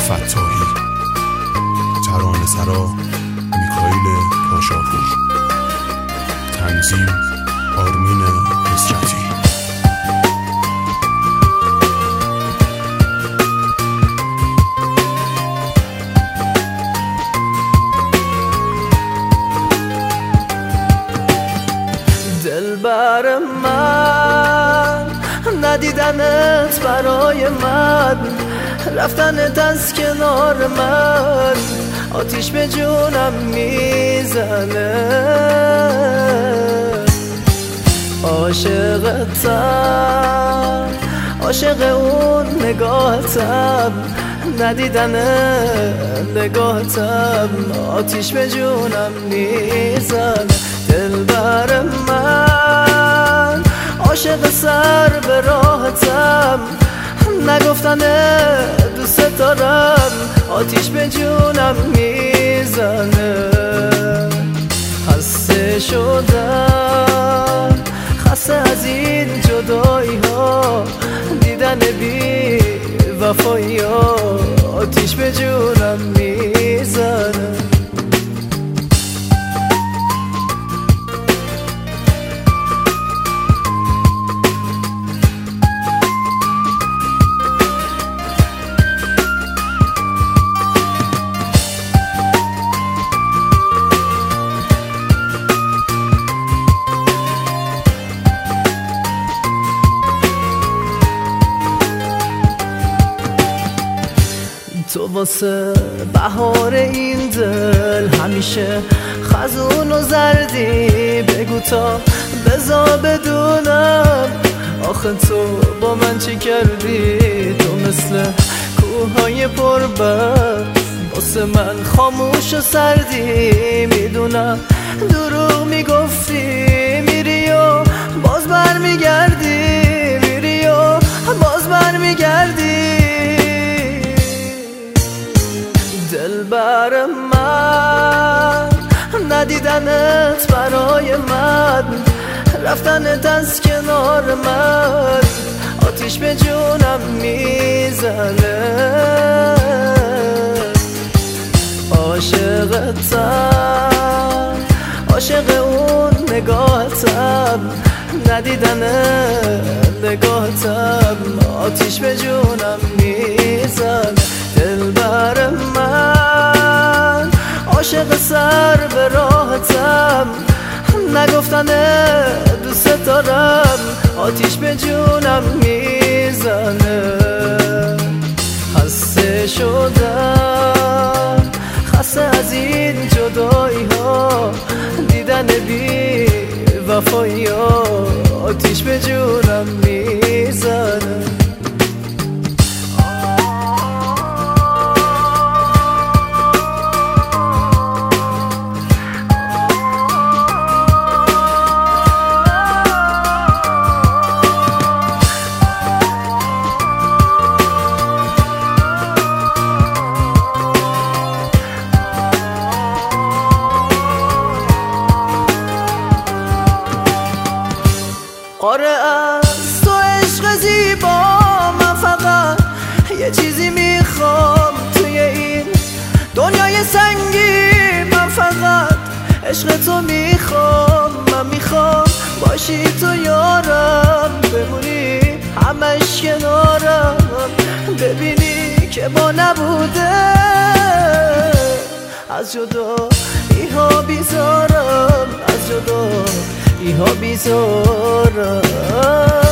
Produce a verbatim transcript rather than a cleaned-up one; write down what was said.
فتاحی، ترانه سرا میکائیل پاشاپور، تنظیم آرمین نصرتی. دلبر من ندیدنت برای من، رفتنت از کنار من آتیش به جونم میزنه. عاشقتم، عاشق اون نگاهتم، ندیدن نگاهتم آتیش به جونم میزنه. دلبر من عاشق سر به راحتم، نگفتن دوست دارم آتیش به جونم میزنه. خسته شدم، خسته از این جدایی ها، دیدن بی وفایی ها آتیش به جونم میزنه. تو واسه بهار این دل همیشه خزون و زردی، بگو تا بذار بدونم آخه تو با من چی کردی. تو مثل کوههای پربرف واسه من خاموش و سردی، میدونم دروغ میگفتی میری و باز بر میگردی، میری و باز بر میگردی. دلبر من ندیدنت برای من، رفتنت از کنار من آتیش به جونم میزنه. عاشقتم، عاشق اون نگاهتم، ندیدن نگاهتم آتیش به جونم میزنه. دلبر من عاشق سر به راحتم، نگفتن دوست دارم آتیش به جونم میزنه. خسته شدم، خسته از این جدایی ها، دیدن بی وفایی ها آتیش به جونم میزنه. آره از تو عشق زیبا، من فقط یه چیزی میخوام توی این دنیای سنگی. من فقط عشق تو میخوام، من میخوام باشی تو یارم، بمونی همش کنارم، ببینی که با نبوده از جدایی ها بیزارم، از جدایی ها بیزارم.